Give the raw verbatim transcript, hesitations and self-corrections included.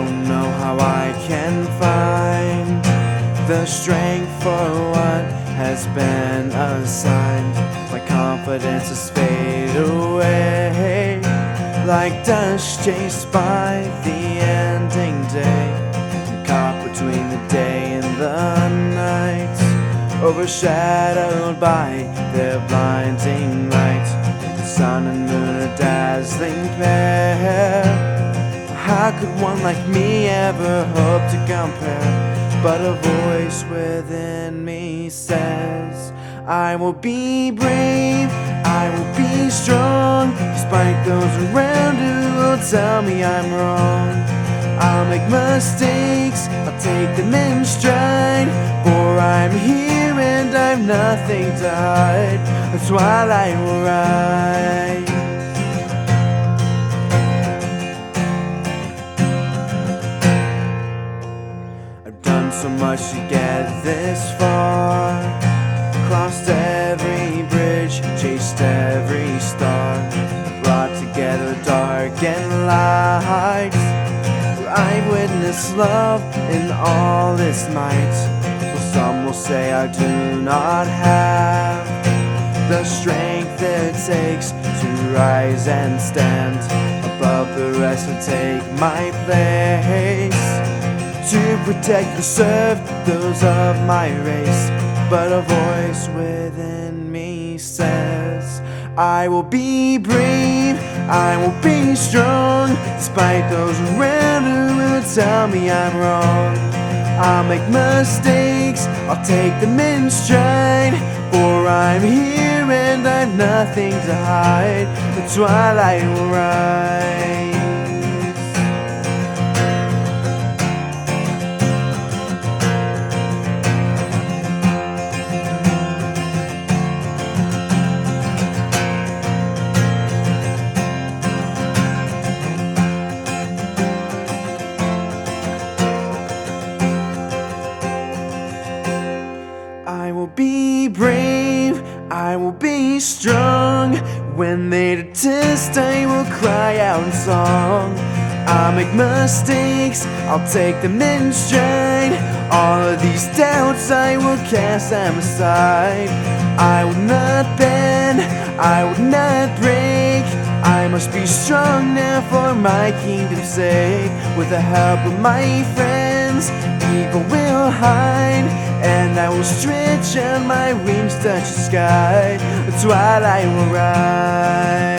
don't know how I can find the strength for what has been assigned. My confidence has faded away like dust chased by the ending day. I'm caught between the day and the night, overshadowed by their blinding light. The sun and moon are dazzling pair. How could one like me ever hope to compare? But a voice within me says, I will be brave, I will be strong, despite those around who will tell me I'm wrong. I'll make mistakes, I'll take them in stride, for I'm here and I've nothing to hide. The twilight will rise. I've done so much to get this far, crossed every bridge, chased every star, brought together dark and light. I witness love in all its might. Well, some will say I do not have the strength it takes to rise and stand above the rest and take my place, to protect and serve those of my race. But a voice within me says, I will be brave, I will be strong, despite those around who will tell me I'm wrong. I'll make mistakes, I'll take them in stride, for I'm here and I've nothing to hide. The twilight will rise. I will be brave, I will be strong. When they detest, I will cry out in song. I'll make mistakes, I'll take them in stride. All of these doubts, I will cast them aside. I will not bend, I will not break. I must be strong now for my kingdom's sake. With the help of my friends, evil will hide, and I will stretch out my wings, touch the sky. The twilight will rise.